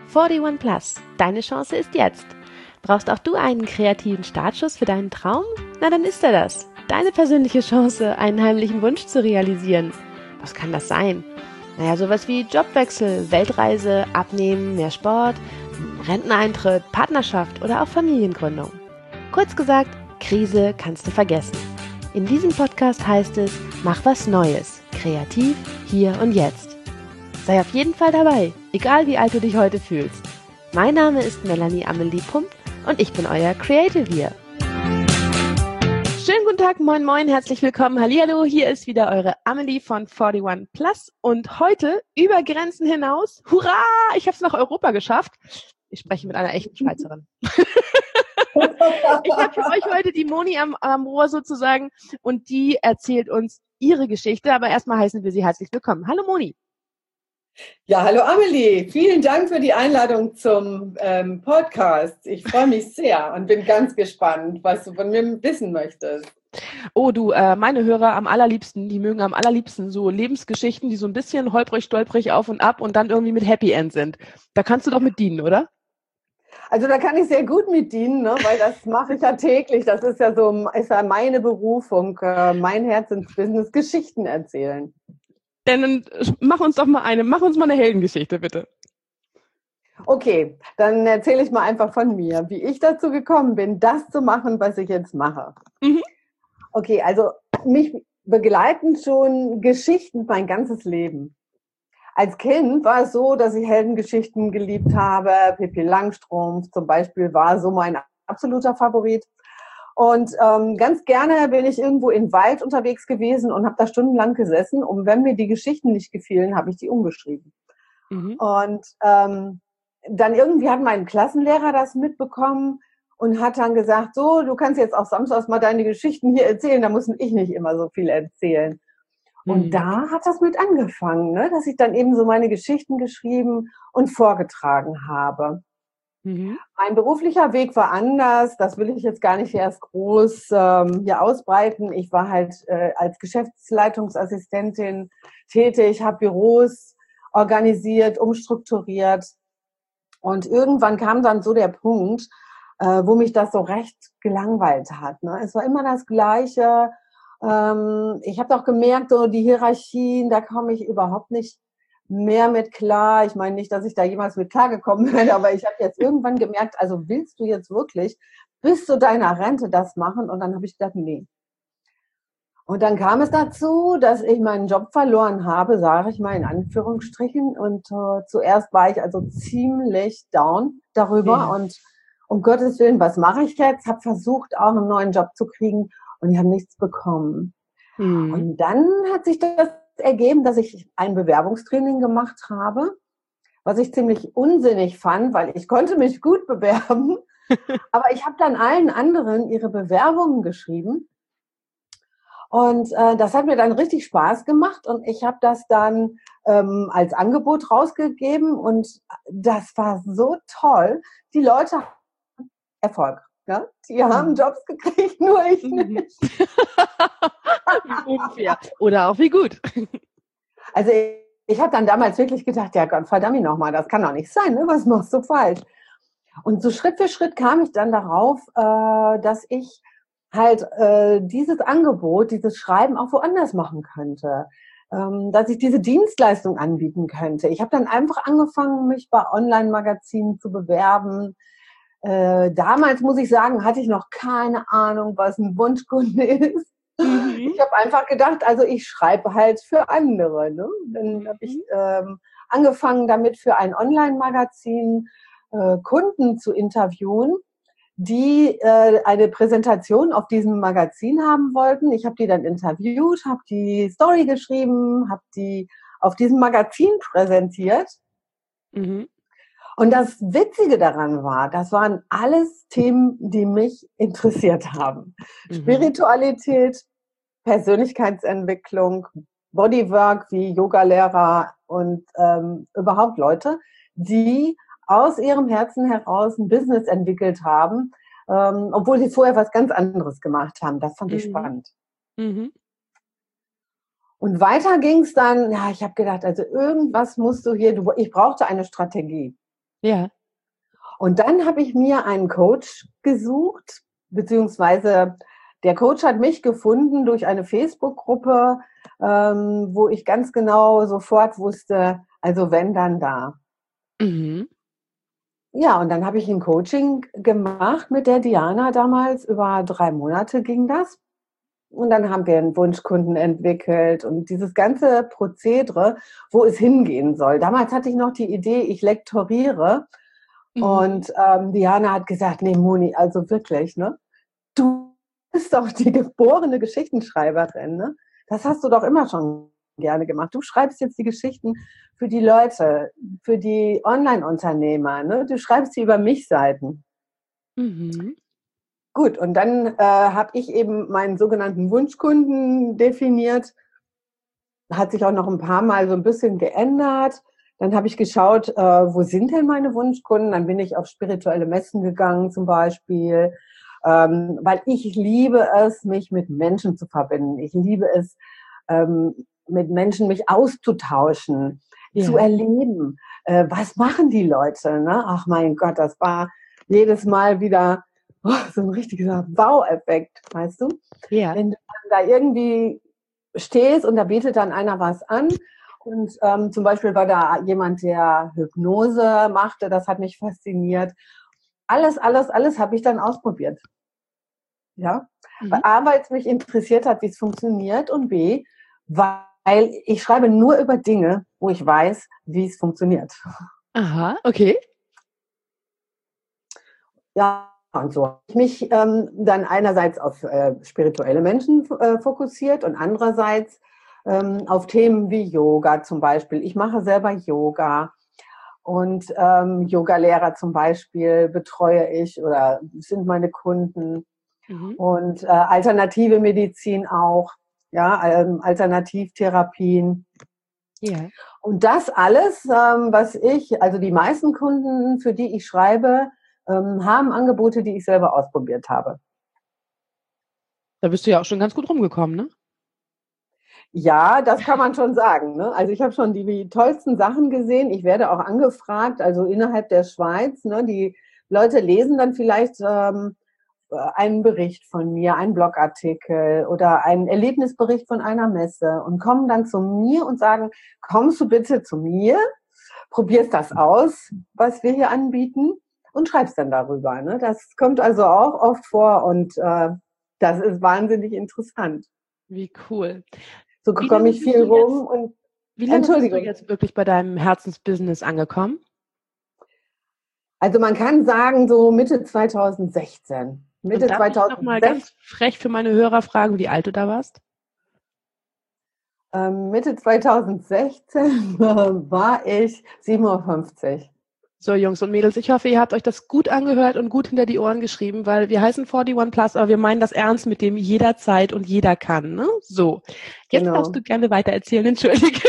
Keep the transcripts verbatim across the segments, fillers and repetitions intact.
einundvierzig Plus. Deine Chance ist jetzt. Brauchst auch du einen kreativen Startschuss für deinen Traum? Na, dann ist er das. Deine persönliche Chance, einen heimlichen Wunsch zu realisieren. Was kann das sein? Naja, sowas wie Jobwechsel, Weltreise, Abnehmen, mehr Sport, Renteneintritt, Partnerschaft oder auch Familiengründung. Kurz gesagt, Krise kannst du vergessen. In diesem Podcast heißt es, mach was Neues, kreativ, hier und jetzt. Sei auf jeden Fall dabei, egal wie alt du dich heute fühlst. Mein Name ist Melanie Amelie Pump und ich bin euer Creative hier. Schönen guten Tag, moin moin, herzlich willkommen, hallihallo, hier ist wieder eure Amelie von einundvierzig Plus und heute über Grenzen hinaus, hurra, ich habe es nach Europa geschafft. Ich spreche mit einer echten Schweizerin. Ich habe für euch heute die Moni am, am Rohr sozusagen und die erzählt uns ihre Geschichte, aber erstmal heißen wir sie herzlich willkommen. Hallo Moni. Ja, hallo Amelie, vielen Dank für die Einladung zum ähm, Podcast. Ich freue mich sehr und bin ganz gespannt, was du von mir wissen möchtest. Oh du, äh, meine Hörer am allerliebsten, die mögen am allerliebsten so Lebensgeschichten, die so ein bisschen holprig, stolprig auf und ab und dann irgendwie mit Happy End sind. Da kannst du doch mit dienen, oder? Also da kann ich sehr gut mit dienen, ne? Weil das mache ich ja täglich. Das ist ja so ist ja meine Berufung, äh, mein Herzensbusiness, Geschichten erzählen. Dann mach uns doch mal eine, mach uns mal eine Heldengeschichte, bitte. Okay, dann erzähle ich mal einfach von mir, wie ich dazu gekommen bin, das zu machen, was ich jetzt mache. Mhm. Okay, also mich begleiten schon Geschichten mein ganzes Leben. Als Kind war es so, dass ich Heldengeschichten geliebt habe. Pippi Langstrumpf zum Beispiel war so mein absoluter Favorit. Und ähm, ganz gerne bin ich irgendwo im Wald unterwegs gewesen und habe da stundenlang gesessen. Und wenn mir die Geschichten nicht gefielen, habe ich die umgeschrieben. Mhm. Und ähm, dann irgendwie hat mein Klassenlehrer das mitbekommen und hat dann gesagt, so, du kannst jetzt auch samstags mal deine Geschichten hier erzählen, da muss ich nicht immer so viel erzählen. Und mhm. da hat das mit angefangen, ne? Dass ich dann eben so meine Geschichten geschrieben und vorgetragen habe. Mhm. Mein beruflicher Weg war anders, das will ich jetzt gar nicht erst groß ähm, hier ausbreiten. Ich war halt äh, als Geschäftsleitungsassistentin tätig, habe Büros organisiert, umstrukturiert und irgendwann kam dann so der Punkt, äh, wo mich das so recht gelangweilt hat. Ne? Es war immer das Gleiche. Ähm, ich habe auch gemerkt, so die Hierarchien, da komme ich überhaupt nicht mehr mit klar. Ich meine nicht, dass ich da jemals mit klargekommen bin, aber ich habe jetzt irgendwann gemerkt, also willst du jetzt wirklich bis zu deiner Rente das machen? Und dann habe ich gedacht, nee. Und dann kam es dazu, dass ich meinen Job verloren habe, sage ich mal in Anführungsstrichen. Und äh, zuerst war ich also ziemlich down darüber. Ja. Und um Gottes Willen, was mache ich jetzt? Habe versucht, auch einen neuen Job zu kriegen und ich habe nichts bekommen. Mhm. Und dann hat sich das ergeben, dass ich ein Bewerbungstraining gemacht habe, was ich ziemlich unsinnig fand, weil ich konnte mich gut bewerben, aber ich habe dann allen anderen ihre Bewerbungen geschrieben und äh, das hat mir dann richtig Spaß gemacht und ich habe das dann ähm, als Angebot rausgegeben und das war so toll. Die Leute haben Erfolg. Ja? Die haben Jobs gekriegt, nur ich nicht. Wie unfair. Oder auch wie gut. Also ich, ich habe dann damals wirklich gedacht, ja Gott, verdammt nochmal, das kann doch nicht sein, ne? Was machst du falsch? Und so Schritt für Schritt kam ich dann darauf, äh, dass ich halt äh, dieses Angebot, dieses Schreiben auch woanders machen könnte. Ähm, dass ich diese Dienstleistung anbieten könnte. Ich habe dann einfach angefangen, mich bei Online-Magazinen zu bewerben. Äh, damals, muss ich sagen, hatte ich noch keine Ahnung, was ein Wunschkunde ist. Mhm. Ich habe einfach gedacht, also ich schreibe halt für andere. Ne? Dann habe ich ähm, angefangen damit für ein Online-Magazin äh, Kunden zu interviewen, die äh, eine Präsentation auf diesem Magazin haben wollten. Ich habe die dann interviewt, habe die Story geschrieben, habe die auf diesem Magazin präsentiert. Mhm. Und das Witzige daran war, das waren alles Themen, die mich interessiert haben. Mhm. Spiritualität, Persönlichkeitsentwicklung, Bodywork wie Yogalehrer und ähm, überhaupt Leute, die aus ihrem Herzen heraus ein Business entwickelt haben, ähm, obwohl sie vorher was ganz anderes gemacht haben. Das fand ich mhm. spannend. Mhm. Und weiter ging es dann, ja, ich habe gedacht, also irgendwas musst du hier, du, ich brauchte eine Strategie. Ja. Und dann habe ich mir einen Coach gesucht, beziehungsweise der Coach hat mich gefunden durch eine Facebook-Gruppe, ähm, wo ich ganz genau sofort wusste, also wenn, dann da. Mhm. Ja, und dann habe ich ein Coaching gemacht mit der Diana damals. Über drei Monate ging das. Und dann haben wir einen Wunschkunden entwickelt und dieses ganze Prozedere, wo es hingehen soll. Damals hatte ich noch die Idee, ich lektoriere. Mhm. Und ähm, Diana hat gesagt, nee, Moni, also wirklich, ne? Du bist doch die geborene Geschichtenschreiberin, ne? Das hast du doch immer schon gerne gemacht. Du schreibst jetzt die Geschichten für die Leute, für die Online-Unternehmer, ne? Du schreibst sie über mich-Seiten. Mhm. Gut, und dann äh, habe ich eben meinen sogenannten Wunschkunden definiert. Hat sich auch noch ein paar Mal so ein bisschen geändert. Dann habe ich geschaut, äh, wo sind denn meine Wunschkunden? Dann bin ich auf spirituelle Messen gegangen zum Beispiel, ähm, weil ich liebe es, mich mit Menschen zu verbinden. Ich liebe es, ähm, mit Menschen mich auszutauschen, ja. zu erleben. Äh, was machen die Leute? Ne? Ach mein Gott, das war jedes Mal wieder oh, so ein richtiger Wow-Effekt, weißt du? Ja. Wenn du da irgendwie stehst und da bietet dann einer was an. Und ähm, zum Beispiel war da jemand, der Hypnose machte, das hat mich fasziniert. Alles, alles, alles habe ich dann ausprobiert. Ja, Mhm. A, weil es mich interessiert hat, wie es funktioniert und B, weil ich schreibe nur über Dinge, wo ich weiß, wie es funktioniert. Aha, okay. Ja, und so habe ich mich ähm, dann einerseits auf äh, spirituelle Menschen äh, fokussiert und andererseits ähm, auf Themen wie Yoga zum Beispiel. Ich mache selber Yoga und ähm, Yoga-Lehrer zum Beispiel betreue ich oder sind meine Kunden. Mhm. Und äh, alternative Medizin auch, ja, ähm, Alternativtherapien. Ja. Und das alles, ähm, was ich, also die meisten Kunden, für die ich schreibe, ähm, haben Angebote, die ich selber ausprobiert habe. Da bist du ja auch schon ganz gut rumgekommen, ne? Ja, das kann man schon sagen. Ne? Also ich habe schon die, die tollsten Sachen gesehen. Ich werde auch angefragt, also innerhalb der Schweiz. Ne? Die Leute lesen dann vielleicht ähm, einen Bericht von mir, einen Blogartikel oder einen Erlebnisbericht von einer Messe und kommen dann zu mir und sagen, kommst du bitte zu mir, probierst das aus, was wir hier anbieten und schreibst dann darüber. Ne? Das kommt also auch oft vor und äh, das ist wahnsinnig interessant. Wie cool. So komme ich viel rum und wie lange bist du jetzt wirklich bei deinem Herzensbusiness angekommen? Also man kann sagen, so Mitte zweitausendsechzehn. Mitte und darf ich noch mal ganz frech für meine Hörer fragen, wie alt du da warst? Ähm, Mitte zweitausendsechzehn war ich siebenundfünfzig. So, Jungs und Mädels, ich hoffe, ihr habt euch das gut angehört und gut hinter die Ohren geschrieben, weil wir heißen einundvierzig Plus, aber wir meinen das ernst mit dem jederzeit und jeder kann, ne? So. Jetzt Genau. darfst du gerne weiter erzählen, entschuldige.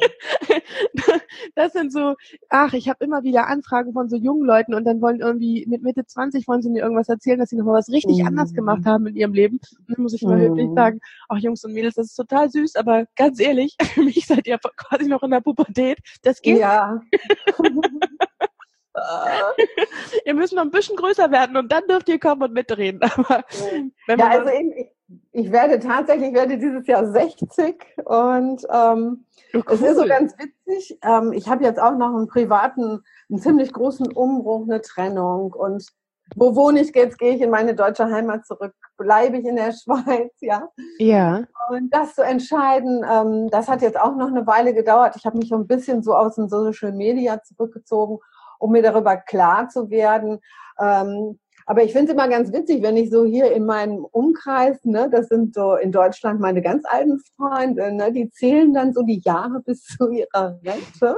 Das sind so, ach, ich habe immer wieder Anfragen von so jungen Leuten und dann wollen irgendwie mit Mitte zwanzig wollen sie mir irgendwas erzählen, dass sie nochmal was richtig mm. anders gemacht haben in ihrem Leben. Und dann muss ich immer mm. höflich sagen, ach Jungs und Mädels, das ist total süß, aber ganz ehrlich, für mich seid ihr quasi noch in der Pubertät. Das geht. Ja. Ihr müsst noch ein bisschen größer werden und dann dürft ihr kommen und mitreden. Aber wenn ja, also eben, ich, ich werde tatsächlich, ich werde dieses Jahr sechzig und ähm, oh, cool. Es ist so ganz witzig. Ähm, ich habe jetzt auch noch einen privaten, einen ziemlich großen Umbruch, eine Trennung und wo wohne ich jetzt? Gehe ich in meine deutsche Heimat zurück? Bleibe ich in der Schweiz? Ja. Ja. Und das zu entscheiden, ähm, das hat jetzt auch noch eine Weile gedauert. Ich habe mich so ein bisschen so aus den Social Media zurückgezogen, um mir darüber klar zu werden. Ähm, aber ich finde es immer ganz witzig, wenn ich so hier in meinem Umkreis, ne, das sind so in Deutschland meine ganz alten Freunde, ne, die zählen dann so die Jahre bis zu ihrer Rente.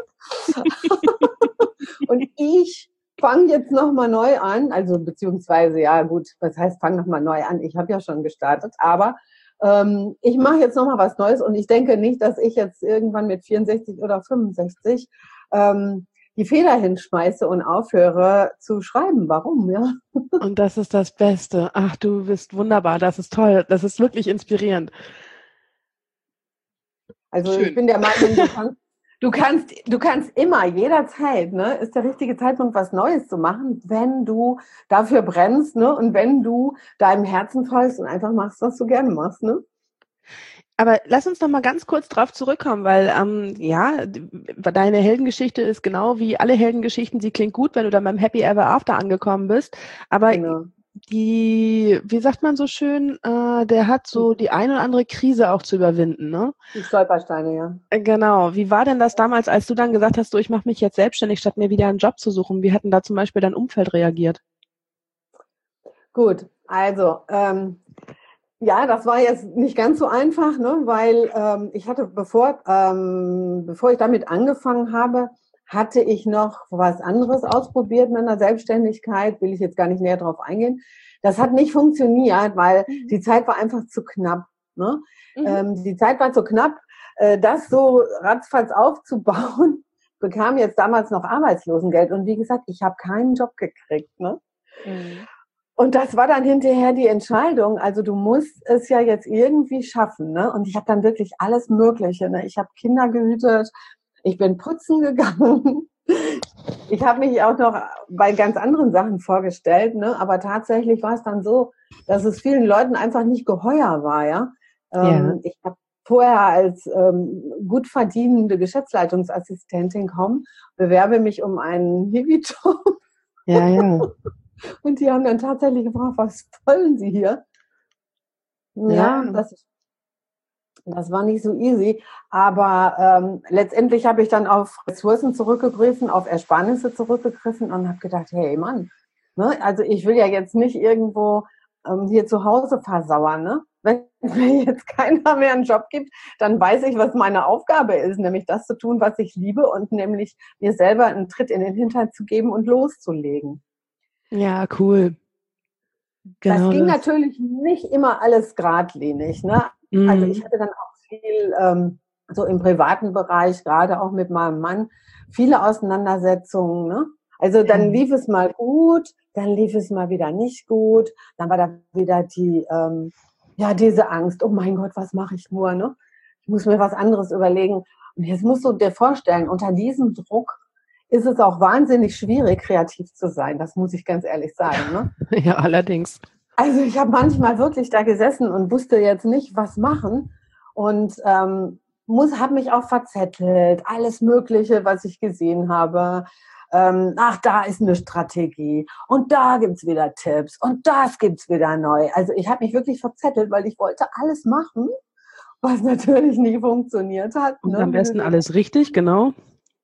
Und ich fange jetzt nochmal neu an, also beziehungsweise, ja gut, was heißt, fang nochmal neu an? Ich habe ja schon gestartet, aber ähm, ich mache jetzt nochmal was Neues und ich denke nicht, dass ich jetzt irgendwann mit vierundsechzig oder fünfundsechzig ähm, die Feder hinschmeiße und aufhöre zu schreiben. Warum, ja? Und das ist das Beste. Ach, du bist wunderbar. Das ist toll. Das ist wirklich inspirierend. Also Schön. Ich bin der Meinung, du kannst, Du kannst, du kannst immer, jederzeit, ne, ist der richtige Zeitpunkt, was Neues zu machen, wenn du dafür brennst, ne, und wenn du deinem Herzen folgst und einfach machst, was du gerne machst, ne? Aber lass uns noch mal ganz kurz drauf zurückkommen, weil ähm, ja, deine Heldengeschichte ist genau wie alle Heldengeschichten, sie klingt gut, wenn du dann beim Happy Ever After angekommen bist, aber Genau. die, wie sagt man so schön, äh, der hat so die eine oder andere Krise auch zu überwinden, ne? Die Stolpersteine, ja. Genau. Wie war denn das damals, als du dann gesagt hast, so, ich mache mich jetzt selbstständig, statt mir wieder einen Job zu suchen? Wie hat denn da zum Beispiel dein Umfeld reagiert? Gut, also ähm, ja, das war jetzt nicht ganz so einfach, ne, weil ähm, ich hatte, bevor, ähm, bevor ich damit angefangen habe, hatte ich noch was anderes ausprobiert mit einer Selbstständigkeit, will ich jetzt gar nicht näher drauf eingehen. Das hat nicht funktioniert, weil mhm. die Zeit war einfach zu knapp. Ne? Mhm. Ähm, die Zeit war zu knapp, äh, das so ratzfatz aufzubauen, bekam jetzt damals noch Arbeitslosengeld. Und wie gesagt, ich habe keinen Job gekriegt. Ne? Mhm. Und das war dann hinterher die Entscheidung, also du musst es ja jetzt irgendwie schaffen. Ne? Und ich habe dann wirklich alles Mögliche. Ne? Ich habe Kinder gehütet, ich bin putzen gegangen. Ich habe mich auch noch bei ganz anderen Sachen vorgestellt, ne? Aber tatsächlich war es dann so, dass es vielen Leuten einfach nicht geheuer war. Ja, ja. Ähm, ich habe vorher als ähm, gut verdienende Geschäftsleitungsassistentin kommen, bewerbe mich um einen Hiwi-Job. Ja, ja. Und die haben dann tatsächlich gefragt, was wollen Sie hier? Ja, ja. das ist Das war nicht so easy, aber ähm, letztendlich habe ich dann auf Ressourcen zurückgegriffen, auf Ersparnisse zurückgegriffen und habe gedacht, hey Mann, ne, also ich will ja jetzt nicht irgendwo ähm, hier zu Hause versauern. Ne? Wenn mir jetzt keiner mehr einen Job gibt, dann weiß ich, was meine Aufgabe ist, nämlich das zu tun, was ich liebe und nämlich mir selber einen Tritt in den Hintern zu geben und loszulegen. Ja, cool. Genau das ging das. Natürlich nicht immer alles geradlinig. Ne? Mhm. Also ich hatte dann auch viel ähm, so im privaten Bereich, gerade auch mit meinem Mann, viele Auseinandersetzungen. Ne? Also dann lief es mal gut, dann lief es mal wieder nicht gut. Dann war da wieder die, ähm, ja, diese Angst, oh mein Gott, was mache ich nur? Ne? Ich muss mir was anderes überlegen. Und jetzt musst du dir vorstellen, unter diesem Druck ist es auch wahnsinnig schwierig, kreativ zu sein. Das muss ich ganz ehrlich sagen. Ne? Ja, allerdings. Also ich habe manchmal wirklich da gesessen und wusste jetzt nicht, was machen und ähm, muss, habe mich auch verzettelt, alles Mögliche, was ich gesehen habe. Ähm, ach, da ist eine Strategie und da gibt's wieder Tipps und das gibt's wieder neu. Also ich habe mich wirklich verzettelt, weil ich wollte alles machen, was natürlich nicht funktioniert hat. Und ne? Am besten alles richtig, genau.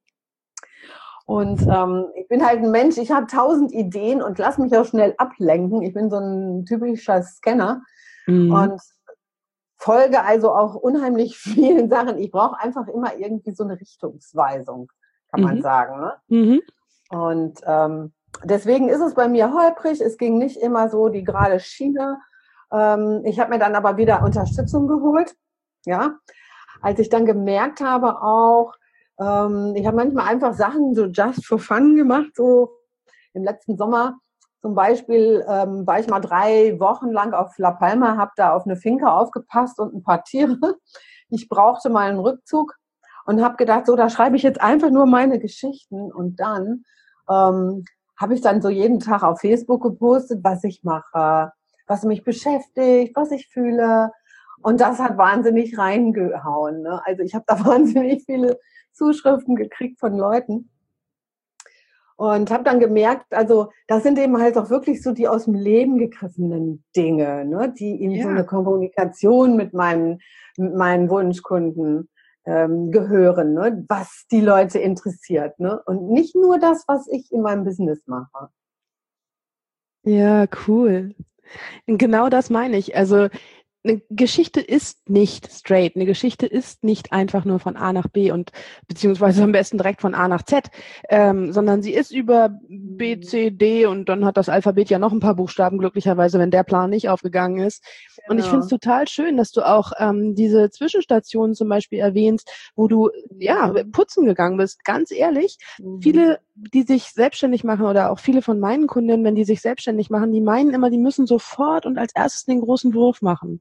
Und ähm, ich bin halt ein Mensch, ich habe tausend Ideen und lass mich auch schnell ablenken. Ich bin so ein typischer Scanner mhm. und folge also auch unheimlich vielen Sachen. Ich brauche einfach immer irgendwie so eine Richtungsweisung, kann mhm. man sagen. Ne? Mhm. Und ähm, deswegen ist es bei mir holprig. Es ging nicht immer so die gerade Schiene. Ähm, ich habe mir dann aber wieder Unterstützung geholt. Ja, als ich dann gemerkt habe auch, ich habe manchmal einfach Sachen so just for fun gemacht, so im letzten Sommer zum Beispiel ähm, war ich mal drei Wochen lang auf La Palma, habe da auf eine Finca aufgepasst und ein paar Tiere. Ich brauchte mal einen Rückzug und habe gedacht, so, da schreibe ich jetzt einfach nur meine Geschichten und dann ähm, habe ich dann so jeden Tag auf Facebook gepostet, was ich mache, was mich beschäftigt, was ich fühle und das hat wahnsinnig reingehauen. Ne? Also ich habe da wahnsinnig viele Zuschriften gekriegt von Leuten und habe dann gemerkt, also das sind eben halt auch wirklich so die aus dem Leben gegriffenen Dinge, ne, die in ja. so eine Kommunikation mit meinen, mit meinen Wunschkunden ähm, gehören, ne, was die Leute interessiert, ne, und nicht nur das, was ich in meinem Business mache. Ja, cool. Genau das meine ich. Also eine Geschichte ist nicht straight. Eine Geschichte ist nicht einfach nur von A nach B und beziehungsweise am besten direkt von A nach Z, ähm, sondern sie ist über B, C, D und dann hat das Alphabet ja noch ein paar Buchstaben glücklicherweise, wenn der Plan nicht aufgegangen ist. Genau. Und ich finde es total schön, dass du auch ähm, diese Zwischenstationen zum Beispiel erwähnst, wo du ja putzen gegangen bist. Ganz ehrlich, mhm. viele, die sich selbstständig machen oder auch viele von meinen Kundinnen, wenn die sich selbstständig machen, die meinen immer, die müssen sofort und als erstes den großen Wurf machen.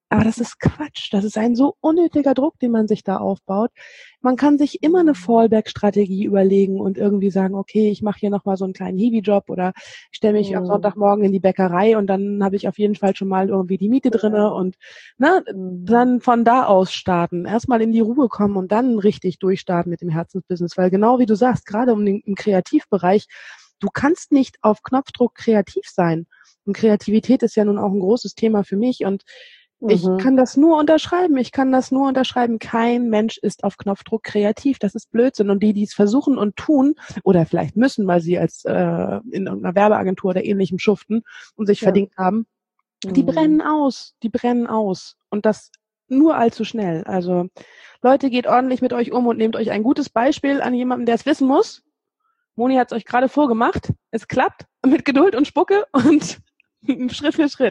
Aber das ist Quatsch. Das ist ein so unnötiger Druck, den man sich da aufbaut. Man kann sich immer eine Fallback-Strategie überlegen und irgendwie sagen, okay, ich mache hier nochmal so einen kleinen Hiwi-Job oder ich stelle mich Mhm. am Sonntagmorgen in die Bäckerei und dann habe ich auf jeden Fall schon mal irgendwie die Miete drinne und ne, Mhm. dann von da aus starten. Erstmal in die Ruhe kommen und dann richtig durchstarten mit dem Herzensbusiness. Weil genau wie du sagst, gerade um den, im Kreativbereich, du kannst nicht auf Knopfdruck kreativ sein. Und Kreativität ist ja nun auch ein großes Thema für mich und ich Mhm. kann das nur unterschreiben. Ich kann das nur unterschreiben. Kein Mensch ist auf Knopfdruck kreativ. Das ist Blödsinn. Und die, die es versuchen und tun, oder vielleicht müssen, weil sie als äh, in irgendeiner Werbeagentur oder ähnlichem schuften und sich Ja. verdient haben, die Mhm. brennen aus. Die brennen aus. Und das nur allzu schnell. Also Leute, geht ordentlich mit euch um und nehmt euch ein gutes Beispiel an jemanden, der es wissen muss. Moni hat es euch gerade vorgemacht. Es klappt mit Geduld und Spucke und Schritt für Schritt.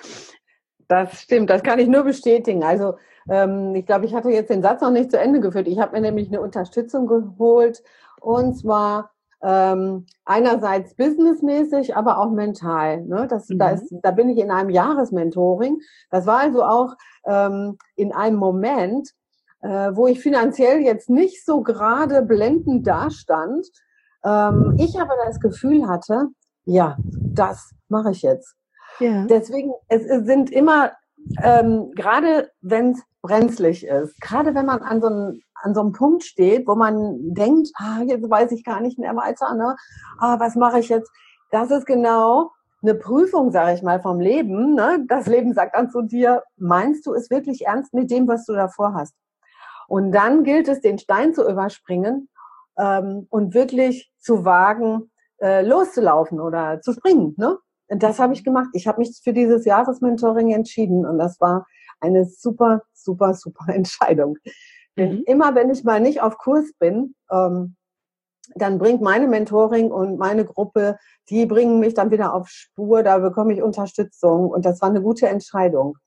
Das stimmt, das kann ich nur bestätigen. Also ähm, ich glaube, ich hatte jetzt den Satz noch nicht zu Ende geführt. Ich habe mir nämlich eine Unterstützung geholt und zwar ähm, einerseits businessmäßig, aber auch mental. Ne? Das, Mhm. da, ist, da bin ich in einem Jahresmentoring. Das war also auch ähm, in einem Moment, äh, wo ich finanziell jetzt nicht so gerade blendend dastand. Ähm, ich aber das Gefühl hatte, ja, das mache ich jetzt. Ja. Deswegen, es sind immer, ähm, gerade wenn es brenzlig ist, gerade wenn man an so, einem, an so einem Punkt steht, wo man denkt, ah, jetzt weiß ich gar nicht mehr weiter, ne? Ah, was mache ich jetzt? Das ist genau eine Prüfung, sage ich mal, vom Leben. Ne? Das Leben sagt dann zu dir, meinst du es wirklich ernst mit dem, was du davor hast? Und dann gilt es, den Stein zu überspringen ähm, und wirklich zu wagen, äh, loszulaufen oder zu springen, ne? Und das habe ich gemacht. Ich habe mich für dieses Jahresmentoring entschieden und das war eine super, super, super Entscheidung. Denn Mhm. immer, wenn ich mal nicht auf Kurs bin, ähm, dann bringt meine Mentoring und meine Gruppe, die bringen mich dann wieder auf Spur, da bekomme ich Unterstützung und das war eine gute Entscheidung.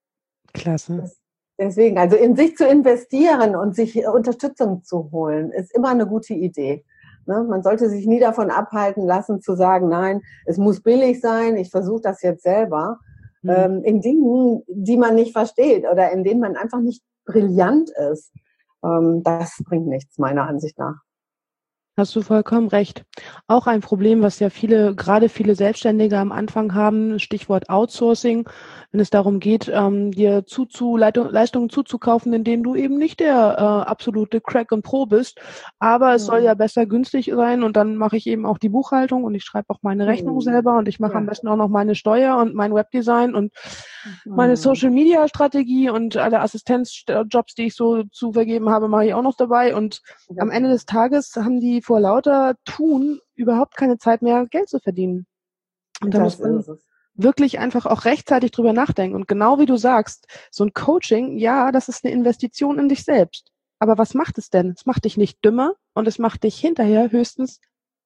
Klasse. Das, deswegen, also in sich zu investieren und sich Unterstützung zu holen, ist immer eine gute Idee. Ne? Man sollte sich nie davon abhalten lassen, zu sagen, nein, es muss billig sein, ich versuche das jetzt selber. Mhm. Ähm, in Dingen, die man nicht versteht oder in denen man einfach nicht brillant ist. Ähm, das bringt nichts, meiner Ansicht nach. Hast du vollkommen recht. Auch ein Problem, was ja viele, gerade viele Selbstständige am Anfang haben, Stichwort Outsourcing, wenn es darum geht, ähm, dir zuzu, Leistungen zuzukaufen, in denen du eben nicht der äh, absolute Crack und Pro bist. Aber es soll ja besser günstig sein und dann mache ich eben auch die Buchhaltung und ich schreibe auch meine Rechnung selber und ich mache Ja. am besten auch noch meine Steuer und mein Webdesign und meine Social-Media-Strategie und alle Assistenzjobs, die ich so zu vergeben habe, mache ich auch noch dabei. Und Ja. am Ende des Tages haben die vor lauter Tun überhaupt keine Zeit mehr, Geld zu verdienen. Und da Das muss man ist es. wirklich einfach auch rechtzeitig drüber nachdenken. Und genau wie du sagst, so ein Coaching, ja, das ist eine Investition in dich selbst. Aber was macht es denn? Es macht dich nicht dümmer und es macht dich hinterher höchstens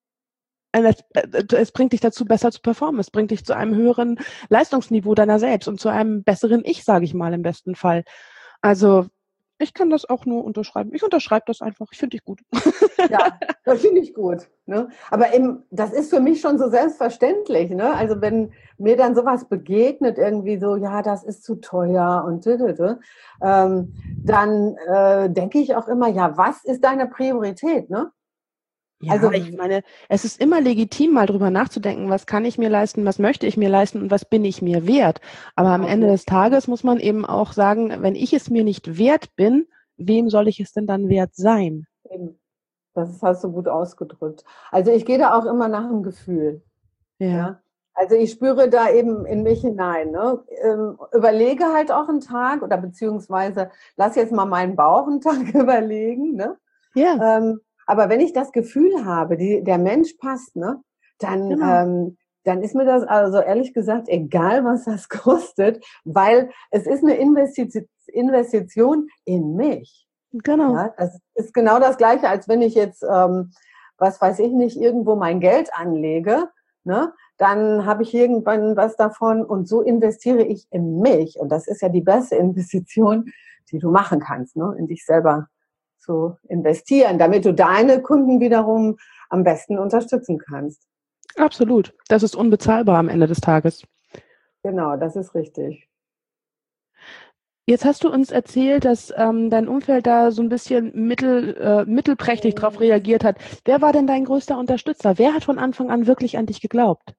es bringt dich dazu, besser zu performen. Es bringt dich zu einem höheren Leistungsniveau deiner selbst und zu einem besseren Ich, sage ich mal, im besten Fall. Also ich kann das auch nur unterschreiben. Ich unterschreibe das einfach. Ich finde dich gut. Ja, das finde ich gut. Ne? Aber eben, das ist für mich schon so selbstverständlich. Ne? Also wenn mir dann sowas begegnet, irgendwie so, ja, das ist zu teuer und ähm, dann äh, denke ich auch immer, ja, was ist deine Priorität? Ne? Ja, Also ich meine, es ist immer legitim, mal drüber nachzudenken, was kann ich mir leisten, was möchte ich mir leisten und was bin ich mir wert. Aber am Ende des Tages muss man eben auch sagen, wenn ich es mir nicht wert bin, wem soll ich es denn dann wert sein? Das hast du gut ausgedrückt. Also ich gehe da auch immer nach dem Gefühl. Ja. Ja? Also ich spüre da eben in mich hinein. Ne? Ähm, überlege halt auch einen Tag oder beziehungsweise lass jetzt mal meinen Bauch einen Tag überlegen. Ne? Ja. Ähm, aber wenn ich das Gefühl habe, die, der Mensch passt, ne, dann, Genau. ähm, dann ist mir das also ehrlich gesagt egal, was das kostet, weil es ist eine Investition, Investition in mich. Genau. Ja, das ist genau das Gleiche, als wenn ich jetzt, ähm, was weiß ich nicht, irgendwo mein Geld anlege, ne, dann habe ich irgendwann was davon und so investiere ich in mich. Und das ist ja die beste Investition, die du machen kannst, ne, in dich selber zu investieren, damit du deine Kunden wiederum am besten unterstützen kannst. Absolut. Das ist unbezahlbar am Ende des Tages. Genau, das ist richtig. Jetzt hast du uns erzählt, dass ähm, dein Umfeld da so ein bisschen mittel, äh, mittelprächtig drauf reagiert hat. Wer war denn dein größter Unterstützer? Wer hat von Anfang an wirklich an dich geglaubt?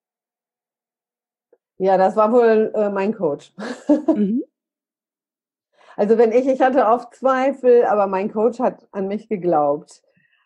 Ja, das war wohl äh, mein Coach. Mhm. Also wenn ich, ich hatte oft Zweifel, aber mein Coach hat an mich geglaubt.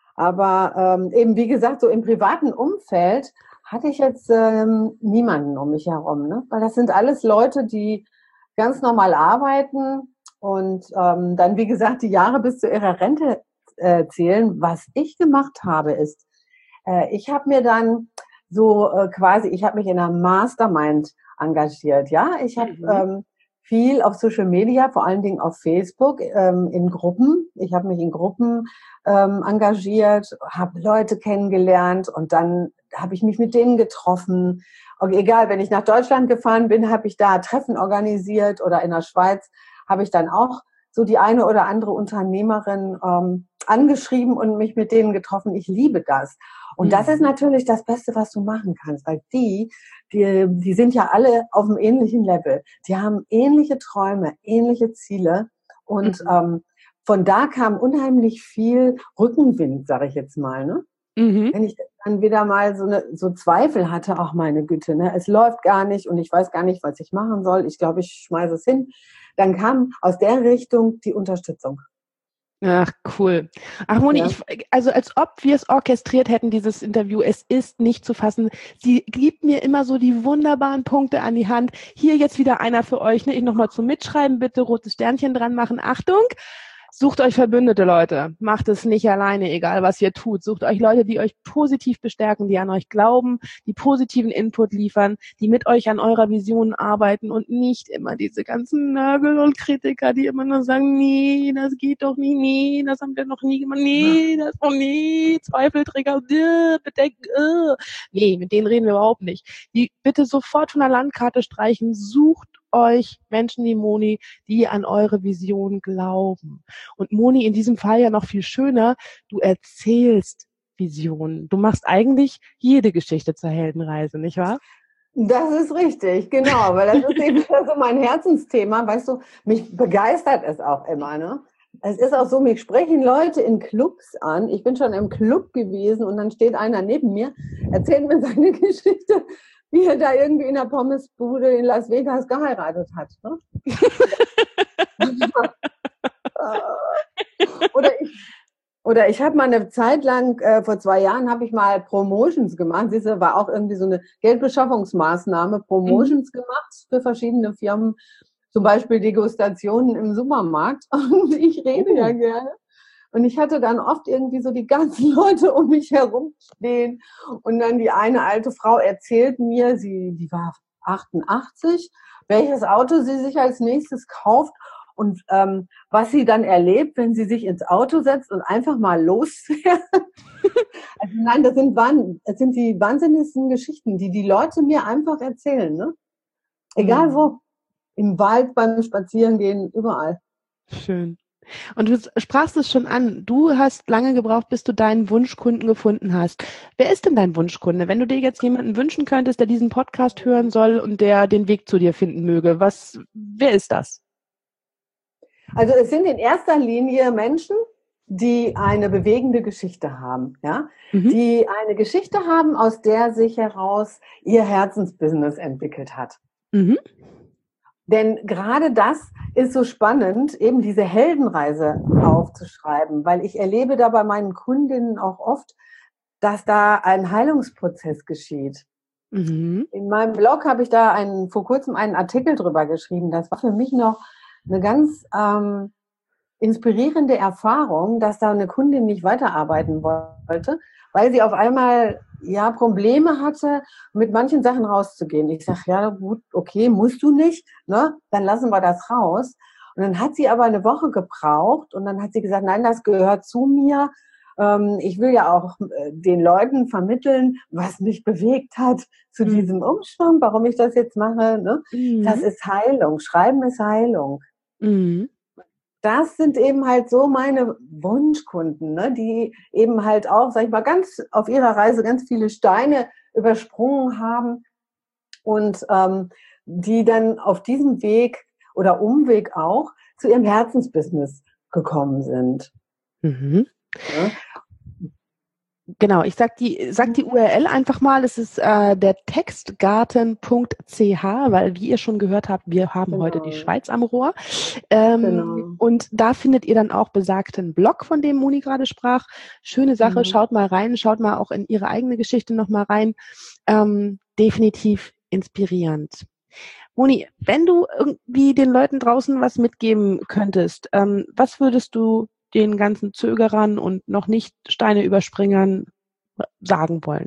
Aber ähm, eben, wie gesagt, so im privaten Umfeld hatte ich jetzt ähm, niemanden um mich herum, ne? Weil das sind alles Leute, die ganz normal arbeiten und ähm, dann, wie gesagt, die Jahre bis zu ihrer Rente äh, zählen. Was ich gemacht habe, ist, äh, ich habe mir dann so äh, quasi, ich habe mich in einer Mastermind engagiert. Ja, ich habe Mhm. ähm, viel auf Social Media, vor allen Dingen auf Facebook, ähm, in Gruppen. Ich habe mich in Gruppen ähm, engagiert, habe Leute kennengelernt und dann habe ich mich mit denen getroffen. Und egal, wenn ich nach Deutschland gefahren bin, habe ich da Treffen organisiert oder in der Schweiz habe ich dann auch so die eine oder andere Unternehmerin ähm, angeschrieben und mich mit denen getroffen. Ich liebe das. Und das ist natürlich das Beste, was du machen kannst, weil die, die, die sind ja alle auf einem ähnlichen Level. Die haben ähnliche Träume, ähnliche Ziele und Mhm. ähm, von da kam unheimlich viel Rückenwind, sage ich jetzt mal. Ne? Mhm. Wenn ich dann wieder mal so, eine, so Zweifel hatte, ach meine Güte, ne, es läuft gar nicht und ich weiß gar nicht, was ich machen soll. Ich glaube, ich schmeiße es hin. Dann kam aus der Richtung die Unterstützung. Ach, cool. Ach, Moni, Ja. ich, also als ob wir es orchestriert hätten, dieses Interview. Es ist nicht zu fassen. Sie gibt mir immer so die wunderbaren Punkte an die Hand. Hier jetzt wieder einer für euch. Ne? Ich nochmal zum Mitschreiben, bitte rotes Sternchen dran machen. Achtung! Sucht euch Verbündete, Leute. Macht es nicht alleine, egal was ihr tut. Sucht euch Leute, die euch positiv bestärken, die an euch glauben, die positiven Input liefern, die mit euch an eurer Vision arbeiten und nicht immer diese ganzen Nörgel und Kritiker, die immer nur sagen, nee, das geht doch nicht, nee, das haben wir noch nie gemacht, nee, das oh nee, Zweifelträger, äh, bedenken, äh. Nee, mit denen reden wir überhaupt nicht. Die bitte sofort von der Landkarte streichen. Sucht euch Menschen wie Moni, die an eure Vision glauben. Und Moni, in diesem Fall ja noch viel schöner, du erzählst Visionen. Du machst eigentlich jede Geschichte zur Heldenreise, nicht wahr? Das ist richtig, genau, weil das ist eben so mein Herzensthema, weißt du, mich begeistert es auch immer, ne? Es ist auch so, mich sprechen Leute in Clubs an. Ich bin schon im Club gewesen und dann steht einer neben mir, erzählt mir seine Geschichte, wie er da irgendwie in der Pommesbude in Las Vegas geheiratet hat. Ne? Oder ich Oder ich habe mal eine Zeit lang, äh, vor zwei Jahren habe ich mal Promotions gemacht. Siehst du, war auch irgendwie so eine Geldbeschaffungsmaßnahme, Promotions mhm. gemacht für verschiedene Firmen, zum Beispiel Degustationen im Supermarkt. Und ich rede uh. ja gerne. Und ich hatte dann oft irgendwie so die ganzen Leute um mich herum stehen. Und dann die eine alte Frau erzählt mir, sie, die war achtundachtzig, welches Auto sie sich als nächstes kauft. Und ähm, was sie dann erlebt, wenn sie sich ins Auto setzt und einfach mal losfährt. Also nein, das sind, das sind die wahnsinnigsten Geschichten, die die Leute mir einfach erzählen. Ne? Egal mhm. wo, im Wald, beim Spazierengehen, überall. Schön. Und du sprachst es schon an, du hast lange gebraucht, bis du deinen Wunschkunden gefunden hast. Wer ist denn dein Wunschkunde? Wenn du dir jetzt jemanden wünschen könntest, der diesen Podcast hören soll und der den Weg zu dir finden möge, was, wer ist das? Also es sind in erster Linie Menschen, die eine bewegende Geschichte haben, ja, mhm. die eine Geschichte haben, aus der sich heraus ihr Herzensbusiness entwickelt hat. Mhm. Denn gerade das ist so spannend, eben diese Heldenreise aufzuschreiben, weil ich erlebe da bei meinen Kundinnen auch oft, dass da ein Heilungsprozess geschieht. Mhm. In meinem Blog habe ich da einen, vor kurzem einen Artikel drüber geschrieben. Das war für mich noch eine ganz ähm, inspirierende Erfahrung, dass da eine Kundin nicht weiterarbeiten wollte, weil sie auf einmal ja Probleme hatte, mit manchen Sachen rauszugehen. Ich sage, ja gut, okay, musst du nicht, ne? Dann lassen wir das raus. Und dann hat sie aber eine Woche gebraucht und dann hat sie gesagt, nein, das gehört zu mir. Ähm, ich will ja auch äh, den Leuten vermitteln, was mich bewegt hat zu mhm. diesem Umschwung, warum ich das jetzt mache. Ne? Mhm. Das ist Heilung. Schreiben ist Heilung. Mhm. Das sind eben halt so meine Wunschkunden, ne, die eben halt auch, sag ich mal, ganz auf ihrer Reise ganz viele Steine übersprungen haben und ähm, die dann auf diesem Weg oder Umweg auch zu ihrem Herzensbusiness gekommen sind. Mhm. Ja. Genau, ich sag die, sag die U R L einfach mal. Es ist äh, der textgarten punkt c h, weil wie ihr schon gehört habt, wir haben genau. heute die Schweiz am Rohr. Ähm, genau. Und da findet ihr dann auch besagten Blog, von dem Moni gerade sprach. Schöne Sache, mhm. schaut mal rein, schaut mal auch in ihre eigene Geschichte nochmal rein. Ähm, definitiv inspirierend. Moni, wenn du irgendwie den Leuten draußen was mitgeben könntest, ähm, was würdest du den ganzen Zögerern und noch nicht Steine überspringern sagen wollen?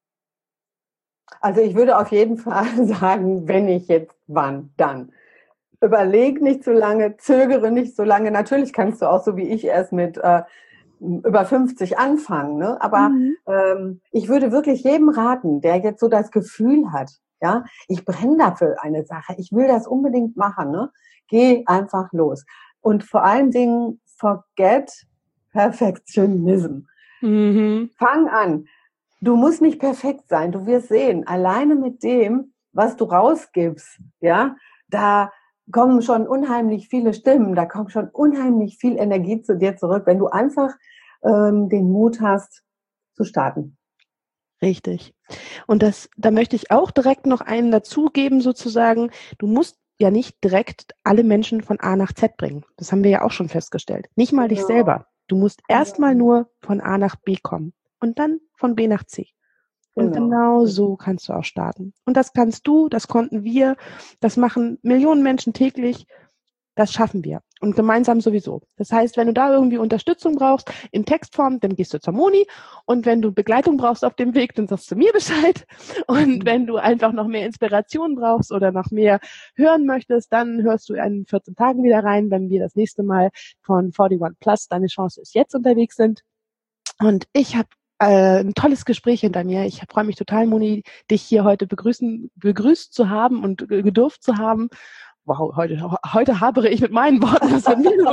Also ich würde auf jeden Fall sagen, wenn ich jetzt, wann, dann. Überleg nicht zu lange, zögere nicht so lange. Natürlich kannst du auch so wie ich erst mit äh, über fünfzig anfangen, ne? Aber mhm. ähm, ich würde wirklich jedem raten, der jetzt so das Gefühl hat, ja, ich brenne dafür eine Sache, ich will das unbedingt machen, ne? Geh einfach los. Und vor allen Dingen, forget Perfektionism. Mhm. Fang an. Du musst nicht perfekt sein. Du wirst sehen, alleine mit dem, was du rausgibst, ja, da kommen schon unheimlich viele Stimmen, da kommt schon unheimlich viel Energie zu dir zurück, wenn du einfach ähm, den Mut hast, zu starten. Richtig. Und das, da möchte ich auch direkt noch einen dazugeben, sozusagen. Du musst ja nicht direkt alle Menschen von A nach Z bringen. Das haben wir ja auch schon festgestellt. Nicht mal dich selber. Du musst erstmal nur von A nach B kommen und dann von B nach C. Und genau. genau so kannst du auch starten. Und das kannst du, das konnten wir, das machen Millionen Menschen täglich. Das schaffen wir. Und gemeinsam sowieso. Das heißt, wenn du da irgendwie Unterstützung brauchst in Textform, dann gehst du zur Moni. Und wenn du Begleitung brauchst auf dem Weg, dann sagst du mir Bescheid. Und wenn du einfach noch mehr Inspiration brauchst oder noch mehr hören möchtest, dann hörst du in vierzehn Tagen wieder rein, wenn wir das nächste Mal von einundvierzig Plus, deine Chance ist jetzt, unterwegs sind. Und ich habe äh, ein tolles Gespräch hinter mir. Ich freue mich total, Moni, dich hier heute begrüßen, begrüßt zu haben und gedurft zu haben. Wow, heute, heute habere ich mit meinen Worten, was ist mit mir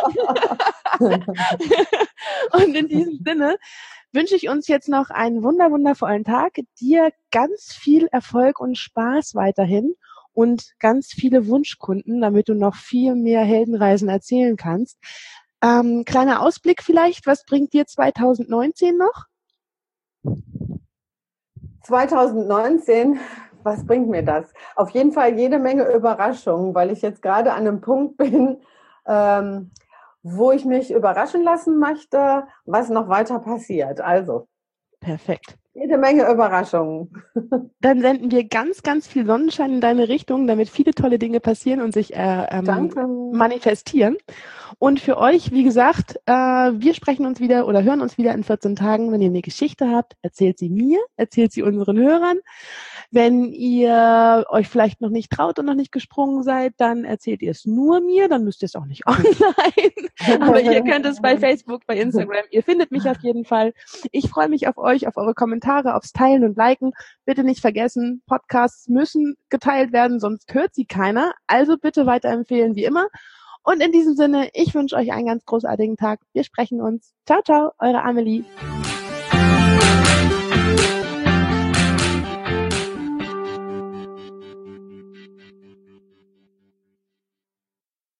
los? Und in diesem Sinne wünsche ich uns jetzt noch einen wunder, wundervollen Tag. Dir ganz viel Erfolg und Spaß weiterhin und ganz viele Wunschkunden, damit du noch viel mehr Heldenreisen erzählen kannst. Ähm, kleiner Ausblick vielleicht, was bringt dir zwanzig neunzehn noch? zwanzig neunzehn, was bringt mir das? Auf jeden Fall jede Menge Überraschungen, weil ich jetzt gerade an einem Punkt bin, ähm, wo ich mich überraschen lassen möchte, was noch weiter passiert. Also. Perfekt. Jede Menge Überraschungen. Dann senden wir ganz, ganz viel Sonnenschein in deine Richtung, damit viele tolle Dinge passieren und sich äh, ähm, manifestieren. Und für euch, wie gesagt, äh, wir sprechen uns wieder oder hören uns wieder in vierzehn Tagen. Wenn ihr eine Geschichte habt, erzählt sie mir, erzählt sie unseren Hörern. Wenn ihr euch vielleicht noch nicht traut und noch nicht gesprungen seid, dann erzählt ihr es nur mir, dann müsst ihr es auch nicht online. Aber ihr könnt es bei Facebook, bei Instagram, ihr findet mich auf jeden Fall. Ich freue mich auf euch, auf eure Kommentare, aufs Teilen und Liken. Bitte nicht vergessen, Podcasts müssen geteilt werden, sonst hört sie keiner. Also bitte weiterempfehlen wie immer. Und in diesem Sinne, ich wünsche euch einen ganz großartigen Tag. Wir sprechen uns. Ciao, ciao, eure Amelie.